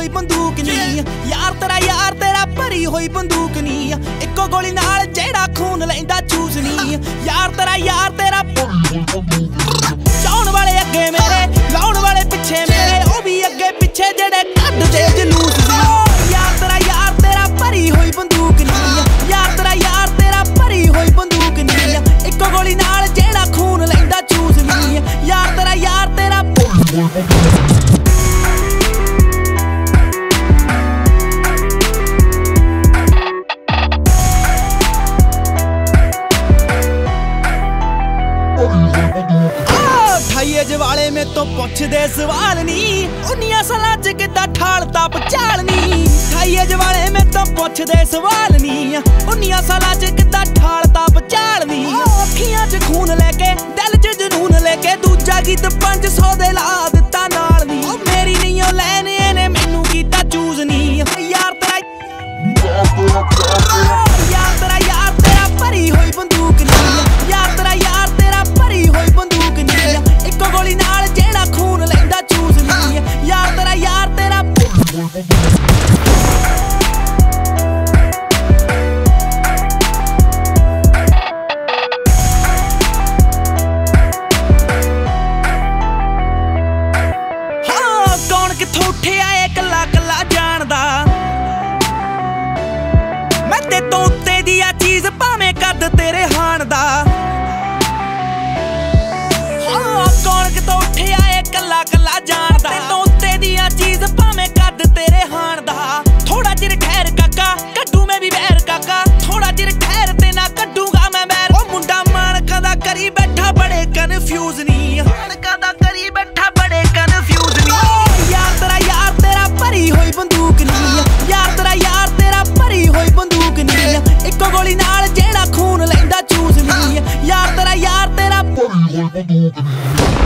होई बंदूक नी यार तेरा भरी होई बंदूक नी इक्को गोली नाल जेड़ा खून लैंदा चूस नी यार तेरा चाउण वाले अगे मेरे लाउण वाले पिछे मेरे ओ भी अगे पिछे जेड़े कड्ड दे जलूस नी यार तेरा भरी होई बंदूक नी यार तेरा भरी होई बंदूक नी इक्को गोली नाल जेड़ा खून लैंदा चूस नी यार तेरा वाले में तो पुछदे सवाल नी 19 सालां च किद्दां ठालता भचाल नी 28 वाले में तो पुछदे सवाल नी 19 सालां च किद्दां ठालता भचाल नी अखियां च खून लेके दिल च जनून लेके दूजा गीत 500 दे ला दित्ता नाल नी मेरी नहीं ओ लैने ने मैनू कीता चूज नी यार तेरा भरी होई बंदूक नी यार तेरा भरी होई बंदूक नी इक्को गोली नाल जेड़ा खून लैंदा चूस नी यार तेरा हाँ कौन किथों उठिया ए कला कला जानदा मैं ते तो उत्ते दी आ चीज भावें कद तेरे हाण दा कला जानदा तो उत्ते दियां चीज भावें कद तेरे हाण दा थोड़ा चिर ठहर काका कड्डू मैं भी बैर काका थोड़ा चिर ठहर ते ना कड्डूगा मैं बैर ओ मुंडा मान कदा करी बैठा बड़े कन्फ्यूज नी